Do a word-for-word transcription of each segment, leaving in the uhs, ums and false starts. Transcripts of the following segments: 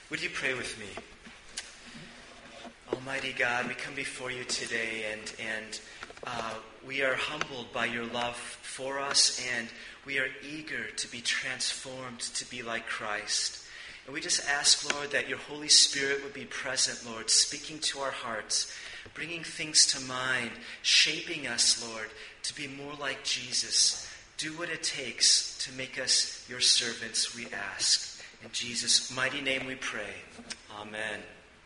Would you pray with me? Almighty God, we come before you today, and and uh, we are humbled by your love for us, and we are eager to be transformed to be like Christ. And we just ask, Lord, that your Holy Spirit would be present, Lord, speaking to our hearts, bringing things to mind, shaping us, Lord, to be more like Jesus. Do what it takes to make us your servants, we ask. In Jesus' mighty name we pray. Amen.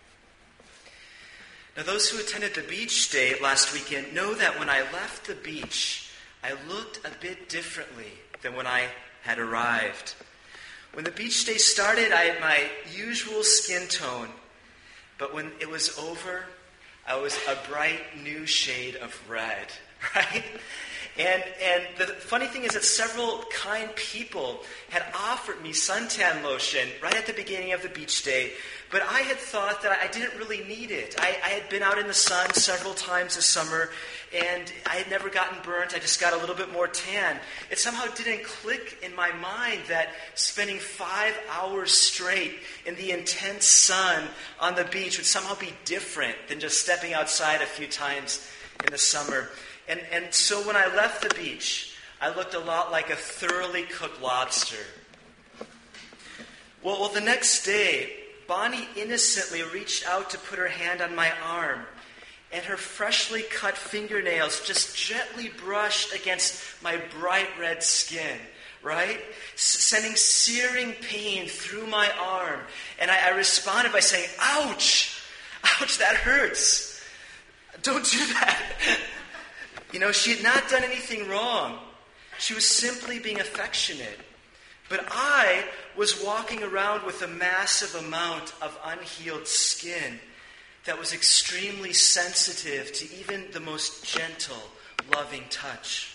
Now, those who attended the beach day last weekend know that when I left the beach, I looked a bit differently than when I had arrived. When the beach day started, I had my usual skin tone, but when it was over, I was a bright new shade of red, right? And and the funny thing is that several kind people had offered me suntan lotion right at the beginning of the beach day, but I had thought that I didn't really need it. I, I had been out in the sun several times this summer, and I had never gotten burnt. I just got a little bit more tan. It somehow didn't click in my mind that spending five hours straight in the intense sun on the beach would somehow be different than just stepping outside a few times in the summer. And and so when I left the beach, I looked a lot like a thoroughly cooked lobster. Well, well, the next day, Bonnie innocently reached out to put her hand on my arm, and her freshly cut fingernails just gently brushed against my bright red skin, right? S- sending searing pain through my arm. And I, I responded by saying, "Ouch! Ouch, that hurts. Don't do that." You know, she had not done anything wrong. She was simply being affectionate. But I was walking around with a massive amount of unhealed skin that was extremely sensitive to even the most gentle, loving touch.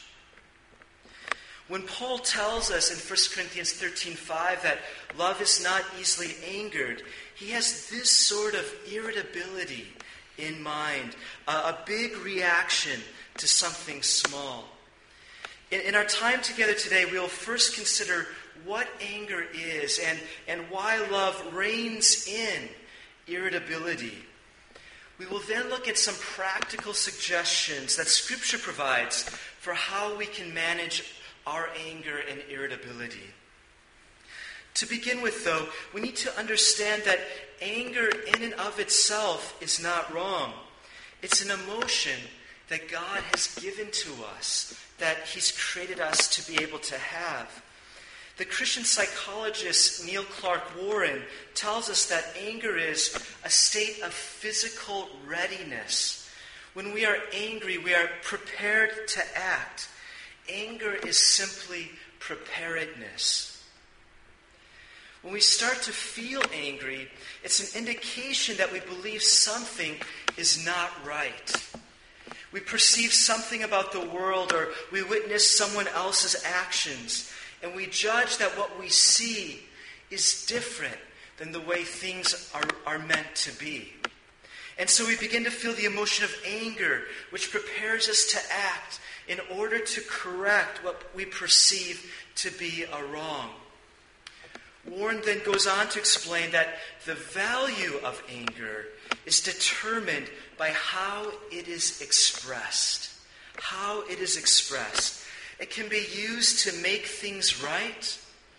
When Paul tells us in First Corinthians thirteen five that love is not easily angered, he has this sort of irritability in mind, a, a big reaction to something small. In, in our time together today, we'll first consider what anger is and, and why love reins in irritability. We will then look at some practical suggestions that Scripture provides for how we can manage our anger and irritability. To begin with, though, we need to understand that anger in and of itself is not wrong. It's an emotion that God has given to us, that He's created us to be able to have. The Christian psychologist Neil Clark Warren tells us that anger is a state of physical readiness. When we are angry, we are prepared to act. Anger is simply preparedness. When we start to feel angry, it's an indication that we believe something is not right. We perceive something about the world, or we witness someone else's actions, and we judge that what we see is different than the way things are, are meant to be. And so we begin to feel the emotion of anger, which prepares us to act in order to correct what we perceive to be a wrong. Warren then goes on to explain that the value of anger is determined by how it is expressed. How it is expressed. It can be used to make things right,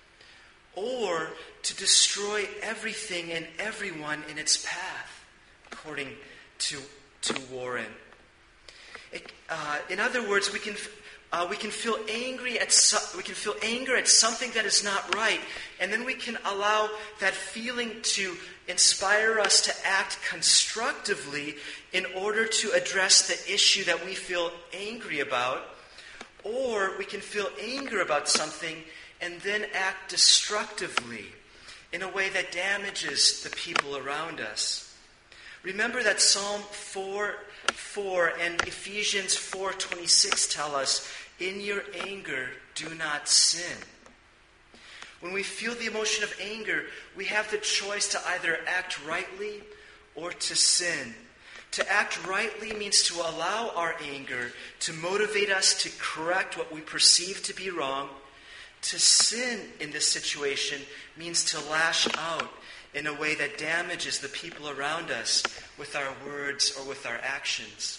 or to destroy everything and everyone in its path, according to, to Warren. It, uh, in other words, we can uh, we can feel angry at so, we can feel anger at something that is not right, and then we can allow that feeling to inspire us to act constructively in order to address the issue that we feel angry about. Or we can feel anger about something and then act destructively in a way that damages the people around us. Remember that Psalm four four and Ephesians four twenty-six tell us, "In your anger, do not sin." When we feel the emotion of anger, we have the choice to either act rightly or to sin. To act rightly means to allow our anger to motivate us to correct what we perceive to be wrong. To sin in this situation means to lash out in a way that damages the people around us with our words or with our actions.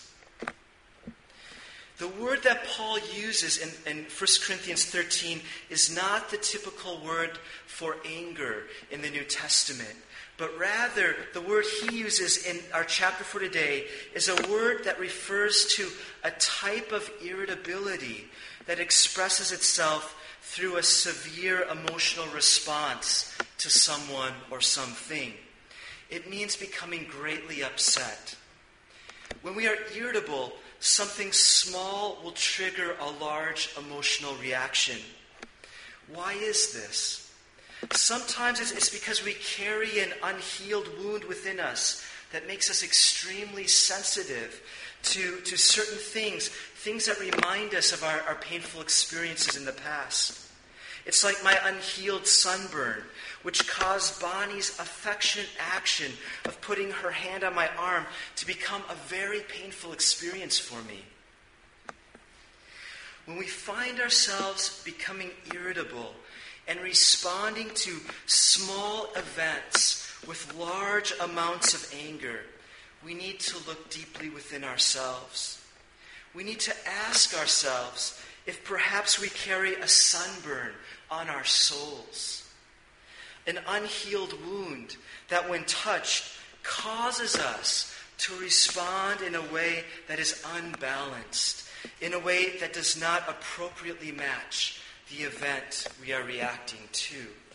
The word that Paul uses in, in First Corinthians thirteen is not the typical word for anger in the New Testament, but rather the word he uses in our chapter for today is a word that refers to a type of irritability that expresses itself through a severe emotional response to someone or something. It means becoming greatly upset. When we are irritable, something small will trigger a large emotional reaction. Why is this? Sometimes it's because we carry an unhealed wound within us that makes us extremely sensitive to, to certain things, things that remind us of our, our painful experiences in the past. It's like my unhealed sunburn, which caused Bonnie's affectionate action of putting her hand on my arm to become a very painful experience for me. When we find ourselves becoming irritable and responding to small events with large amounts of anger, we need to look deeply within ourselves. We need to ask ourselves if perhaps we carry a sunburn on our souls, an unhealed wound that when touched causes us to respond in a way that is unbalanced, in a way that does not appropriately match the event we are reacting to.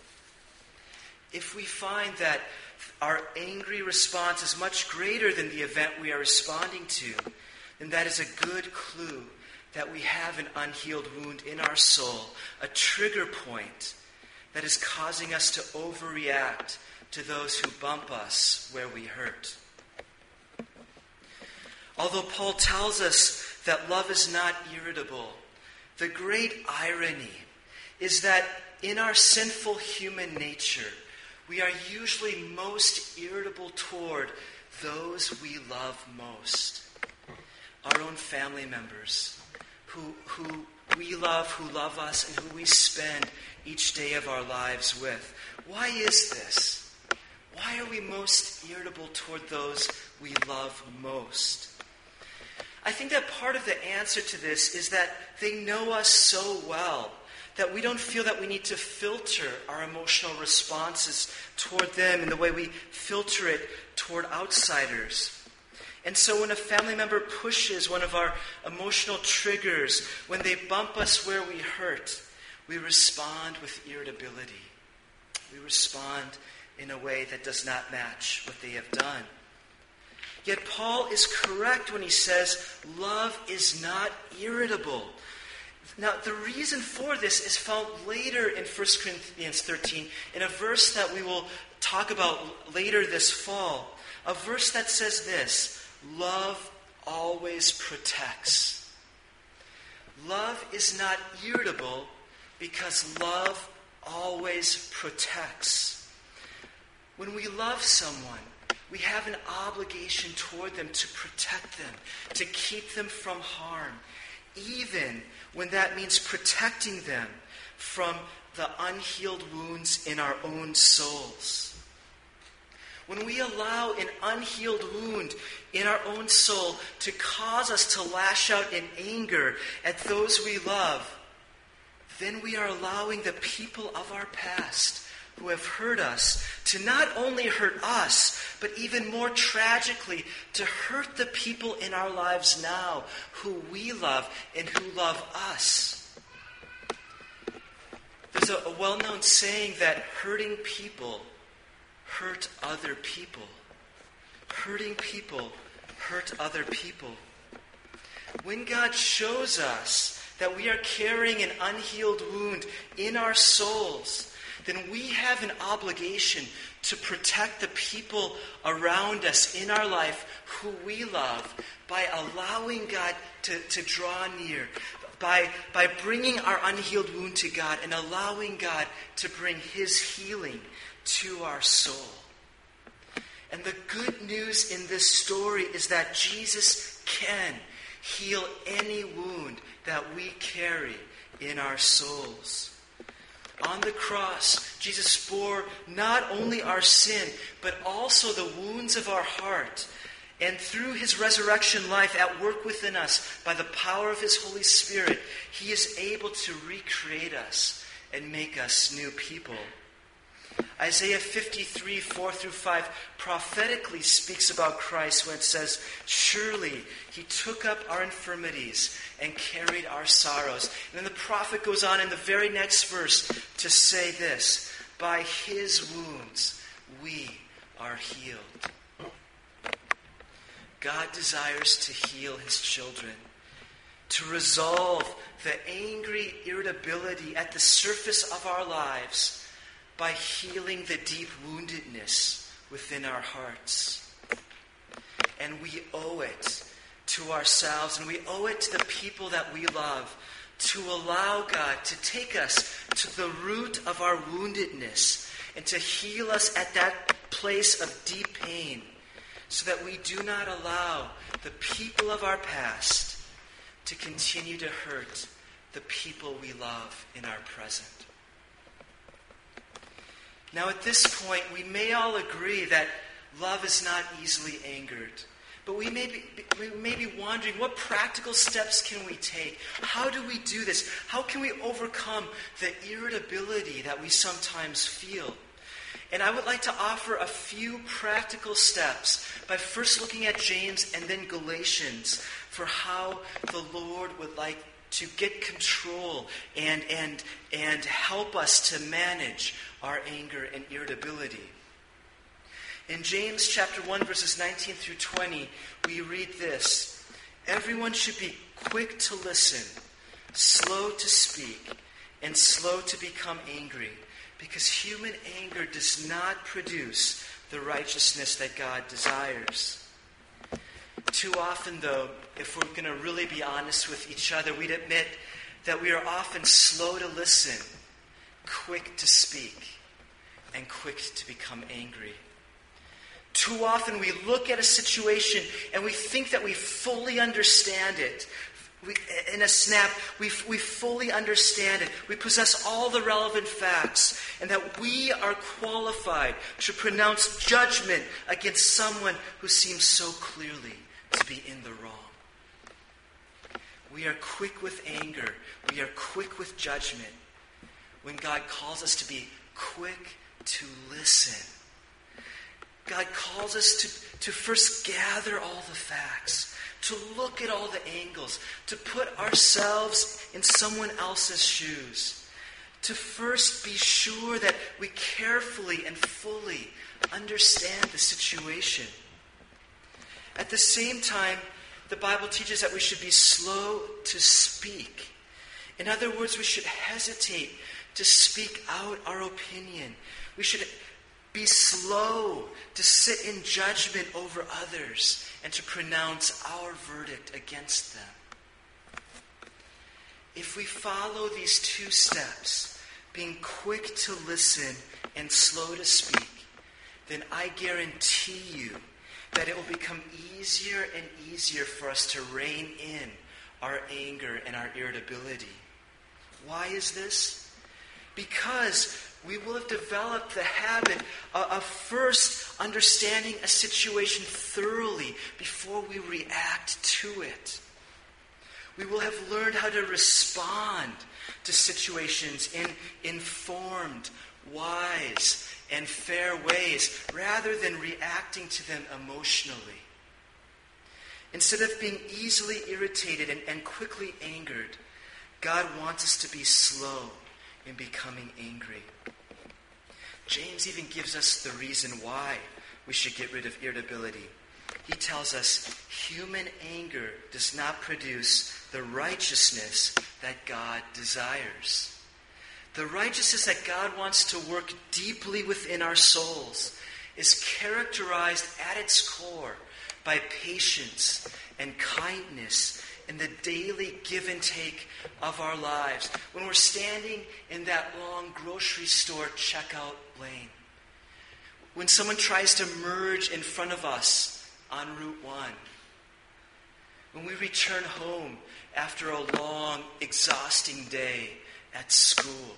If we find that our angry response is much greater than the event we are responding to, then that is a good clue that we have an unhealed wound in our soul, a trigger point that is causing us to overreact to those who bump us where we hurt. Although Paul tells us that love is not irritable, the great irony is that in our sinful human nature, we are usually most irritable toward those we love most. Our own family members, who, who we love, who love us, and who we spend each day of our lives with. Why is this? Why are we most irritable toward those we love most? I think that part of the answer to this is that they know us so well that we don't feel that we need to filter our emotional responses toward them in the way we filter it toward outsiders. And so when a family member pushes one of our emotional triggers, when they bump us where we hurt, we respond with irritability. We respond in a way that does not match what they have done. Yet Paul is correct when he says love is not irritable. Now, the reason for this is found later in First Corinthians thirteen, in a verse that we will talk about later this fall. A verse that says this: love always protects. Love is not irritable because love always protects. When we love someone, we have an obligation toward them to protect them, to keep them from harm, even when that means protecting them from the unhealed wounds in our own souls. When we allow an unhealed wound in our own soul to cause us to lash out in anger at those we love, then we are allowing the people of our past who have hurt us to not only hurt us, but even more tragically, to hurt the people in our lives now who we love and who love us. There's a, a well-known saying that hurting people hurt other people. Hurting people hurt other people. When God shows us that we are carrying an unhealed wound in our souls, then we have an obligation to protect the people around us in our life who we love by allowing God to, to draw near, by, by bringing our unhealed wound to God and allowing God to bring His healing to our soul. And the good news in this story is that Jesus can heal any wound that we carry in our souls. On the cross, Jesus bore not only our sin, but also the wounds of our heart. And through his resurrection life at work within us, by the power of his Holy Spirit, he is able to recreate us and make us new people. Isaiah fifty-three, four through five prophetically speaks about Christ when it says, "Surely he took up our infirmities and carried our sorrows." And then the prophet goes on in the very next verse to say this, "By his wounds we are healed." God desires to heal his children, to resolve the angry irritability at the surface of our lives by healing the deep woundedness within our hearts. And we owe it to ourselves, and we owe it to the people that we love, to allow God to take us to the root of our woundedness and to heal us at that place of deep pain, so that we do not allow the people of our past to continue to hurt the people we love in our present. Now, at this point, we may all agree that love is not easily angered. But we may be, we may be wondering, what practical steps can we take? How do we do this? How can we overcome the irritability that we sometimes feel? And I would like to offer a few practical steps by first looking at James and then Galatians for how the Lord would like to get control and, and, and help us to manage our anger and irritability. In James chapter one, verses nineteen through twenty, we read this: "Everyone should be quick to listen, slow to speak, and slow to become angry, because human anger does not produce the righteousness that God desires." Too often, though, if we're going to really be honest with each other, we'd admit that we are often slow to listen, quick to speak, and quick to become angry. Too often we look at a situation and we think that we fully understand it. We, in a snap, we, we fully understand it. We possess all the relevant facts, and that we are qualified to pronounce judgment against someone who seems so clearly to be in the wrong. We are quick with anger. We are quick with judgment, when God calls us to be quick to listen. God calls us to, to first gather all the facts, to look at all the angles, to put ourselves in someone else's shoes, to first be sure that we carefully and fully understand the situation. At the same time, the Bible teaches that we should be slow to speak. In other words, we should hesitate to speak out our opinion. We should be slow to sit in judgment over others and to pronounce our verdict against them. If we follow these two steps, being quick to listen and slow to speak, then I guarantee you that it will become easier and easier for us to rein in our anger and our irritability. Why is this? Because we will have developed the habit of first understanding a situation thoroughly before we react to it. We will have learned how to respond to situations in informed, wise, and fair ways, rather than reacting to them emotionally. Instead of being easily irritated and, and quickly angered, God wants us to be slow in becoming angry. James even gives us the reason why we should get rid of irritability. He tells us human anger does not produce the righteousness that God desires. The righteousness that God wants to work deeply within our souls is characterized at its core by patience and kindness in the daily give and take of our lives. When we're standing in that long grocery store checkout lane, when someone tries to merge in front of us on Route one, when we return home after a long, exhausting day at school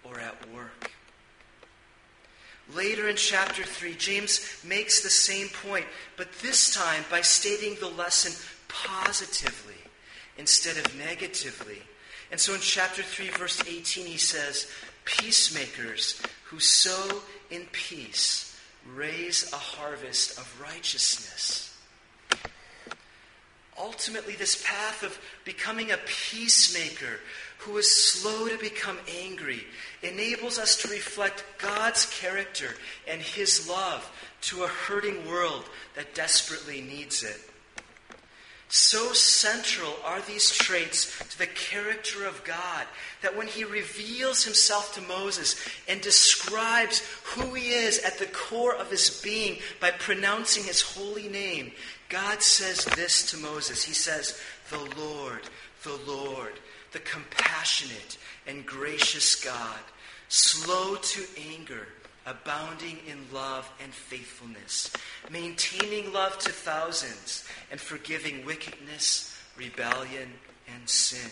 or at work. Later in chapter three, James makes the same point, but this time by stating the lesson positively instead of negatively. And so in chapter three, verse eighteen, he says, "Peacemakers who sow in peace raise a harvest of righteousness." Ultimately, this path of becoming a peacemaker who is slow to become angry enables us to reflect God's character and his love to a hurting world that desperately needs it. So central are these traits to the character of God that when he reveals himself to Moses and describes who he is at the core of his being by pronouncing his holy name, God says this to Moses. He says, "The Lord, the Lord, the compassionate and gracious God, slow to anger, abounding in love and faithfulness, maintaining love to thousands, and forgiving wickedness, rebellion, and sin."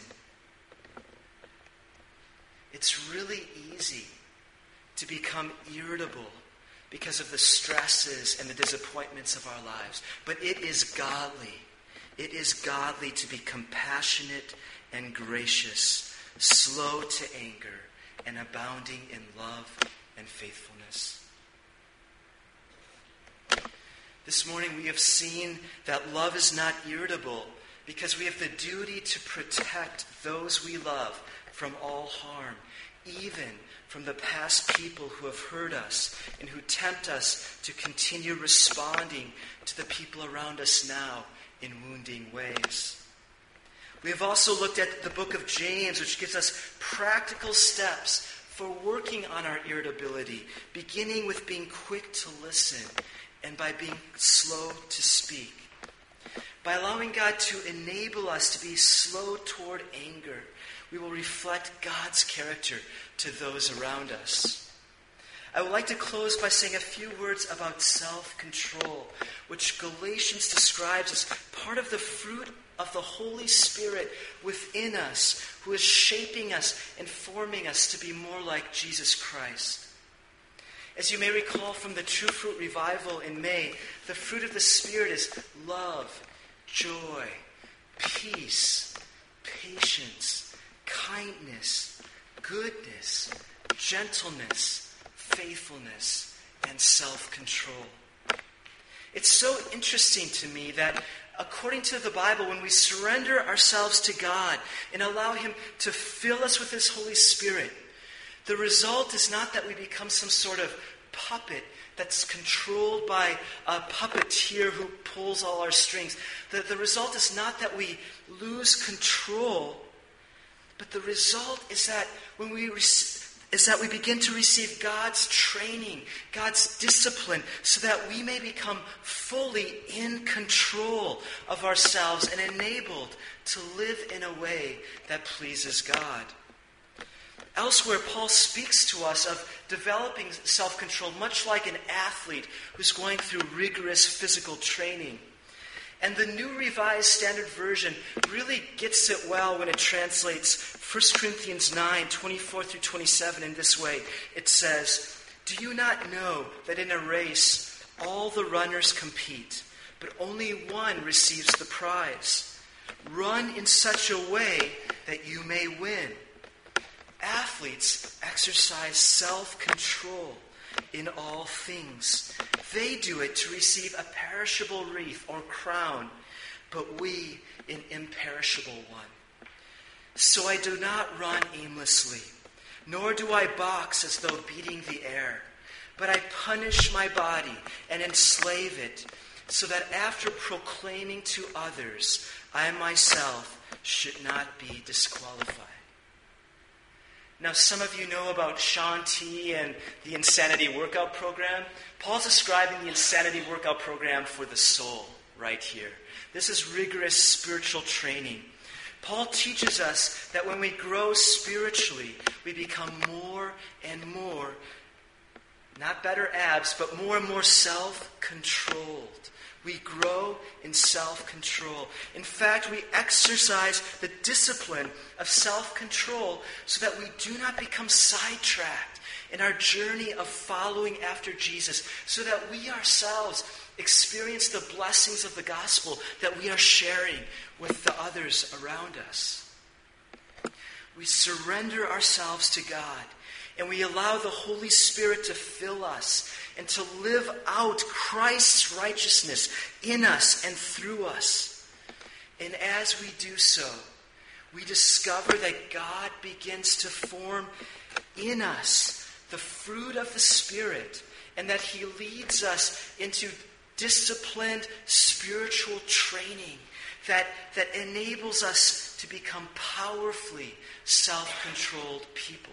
It's really easy to become irritable because of the stresses and the disappointments of our lives. But it is godly. It is godly to be compassionate and gracious, slow to anger, and abounding in love and faithfulness. This morning we have seen that love is not irritable because we have the duty to protect those we love from all harm, even from the past people who have hurt us and who tempt us to continue responding to the people around us now in wounding ways. We have also looked at the book of James, which gives us practical steps for working on our irritability, beginning with being quick to listen and by being slow to speak. By allowing God to enable us to be slow toward anger, we will reflect God's character to those around us. I would like to close by saying a few words about self-control, which Galatians describes as part of the fruit of the Holy Spirit within us, who is shaping us and forming us to be more like Jesus Christ. As you may recall from the True Fruit Revival in May, the fruit of the Spirit is love, joy, peace, patience, kindness, goodness, gentleness, faithfulness, and self-control. It's so interesting to me that according to the Bible, when we surrender ourselves to God and allow him to fill us with his Holy Spirit, the result is not that we become some sort of puppet that's controlled by a puppeteer who pulls all our strings. The, the result is not that we lose control, but the result is that when we receive is that we begin to receive God's training, God's discipline, so that we may become fully in control of ourselves and enabled to live in a way that pleases God. Elsewhere, Paul speaks to us of developing self-control, much like an athlete who's going through rigorous physical training. And the New Revised Standard Version really gets it well when it translates First Corinthians nine, twenty-four through twenty-seven in this way. It says, "Do you not know that in a race all the runners compete, but only one receives the prize? Run in such a way that you may win." Athletes exercise self-control in all things. They do it to receive a perishable wreath or crown, but we an imperishable one. So I do not run aimlessly, nor do I box as though beating the air, but I punish my body and enslave it, so that after proclaiming to others, I myself should not be disqualified. Now, some of you know about Shaun T and the Insanity Workout Program. Paul's describing the Insanity Workout Program for the soul right here. This is rigorous spiritual training. Paul teaches us that when we grow spiritually, we become more and more Not better abs, but more and more self-controlled. We grow in self-control. In fact, we exercise the discipline of self-control so that we do not become sidetracked in our journey of following after Jesus, so that we ourselves experience the blessings of the gospel that we are sharing with the others around us. We surrender ourselves to God, and we allow the Holy Spirit to fill us and to live out Christ's righteousness in us and through us. And as we do so, we discover that God begins to form in us the fruit of the Spirit, and that He leads us into disciplined spiritual training that, that enables us to become powerfully self-controlled people.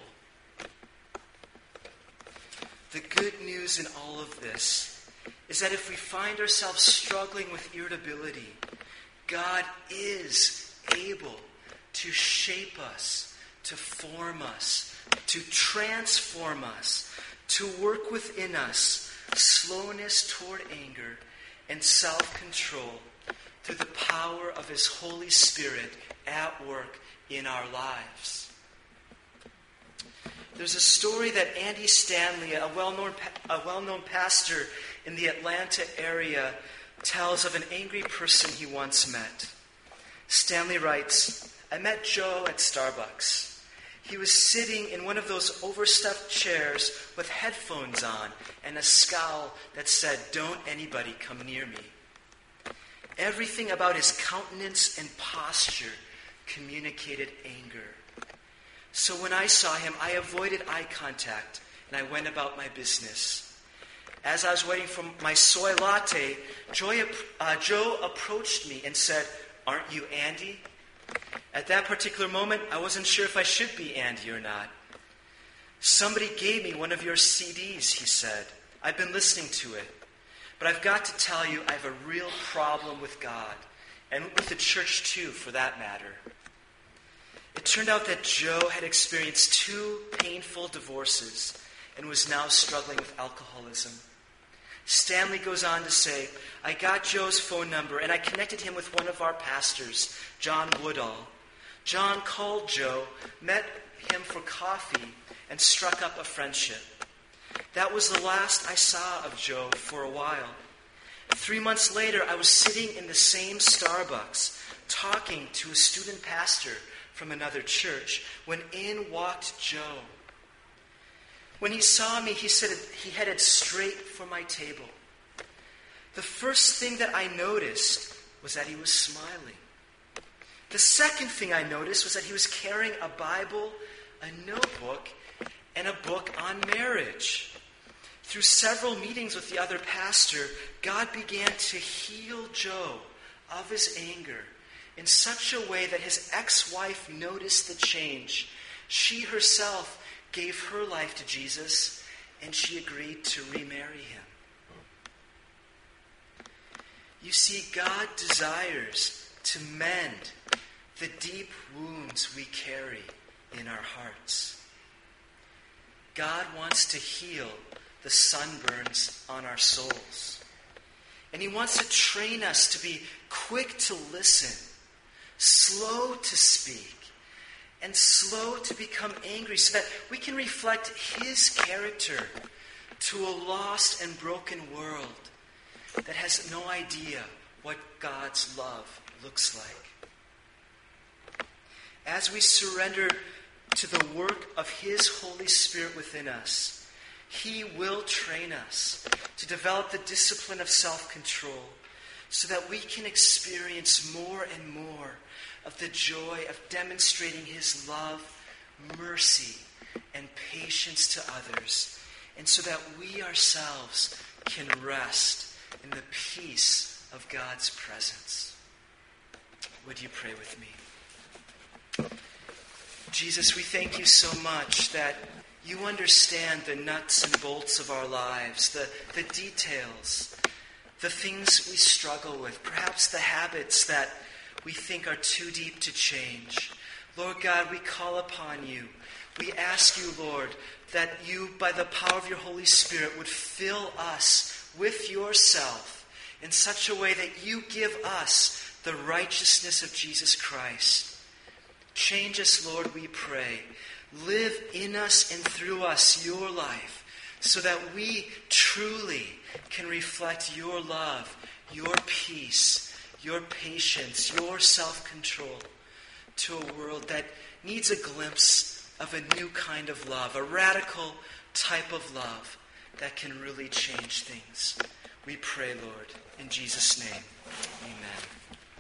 The good news in all of this is that if we find ourselves struggling with irritability, God is able to shape us, to form us, to transform us, to work within us slowness toward anger and self-control through the power of His Holy Spirit at work in our lives. There's a story that Andy Stanley, a well-known a well-known pastor in the Atlanta area, tells of an angry person he once met. Stanley writes, "I met Joe at Starbucks. He was sitting in one of those overstuffed chairs with headphones on and a scowl that said, 'Don't anybody come near me.' Everything about his countenance and posture communicated anger. So when I saw him, I avoided eye contact and I went about my business. As I was waiting for my soy latte, Joy, uh, Joe approached me and said, 'Aren't you Andy?' At that particular moment, I wasn't sure if I should be Andy or not. 'Somebody gave me one of your C Ds, he said. I've been listening to it. But I've got to tell you, I have a real problem with God, and with the church too, for that matter.' It turned out that Joe had experienced two painful divorces and was now struggling with alcoholism. Stanley goes on to say, 'I got Joe's phone number and I connected him with one of our pastors, John Woodall. John called Joe, met him for coffee, and struck up a friendship. That was the last I saw of Joe for a while. Three months later, I was sitting in the same Starbucks, talking to a student pastor from another church, when in walked Joe. When he saw me, he said he headed straight for my table. The first thing that I noticed was that he was smiling. The second thing I noticed was that he was carrying a Bible, a notebook, and a book on marriage. Through several meetings with the other pastor, God began to heal Joe of his anger in such a way that his ex-wife noticed the change. She herself gave her life to Jesus, and she agreed to remarry him. You see, God desires to mend the deep wounds we carry in our hearts. God wants to heal the sunburns on our souls. And He wants to train us to be quick to listen, slow to speak, and slow to become angry, so that we can reflect His character to a lost and broken world that has no idea what God's love looks like. As we surrender to the work of His Holy Spirit within us, He will train us to develop the discipline of self-control so that we can experience more and more of the joy of demonstrating His love, mercy, and patience to others, and so that we ourselves can rest in the peace of God's presence. Would you pray with me? Jesus, we thank You so much that You understand the nuts and bolts of our lives, the, the details, the things we struggle with, perhaps the habits that we think are too deep to change. Lord God, we call upon You We ask you, Lord, that you, by the power of your Holy Spirit, would fill us with yourself in such a way that you give us the righteousness of Jesus Christ. Change us, Lord, we pray. Live in us and through us your life so that we truly can reflect your love, your peace, your patience, your self-control to a world that needs a glimpse of a new kind of love, a radical type of love that can really change things. We pray, Lord, in Jesus' name. Amen.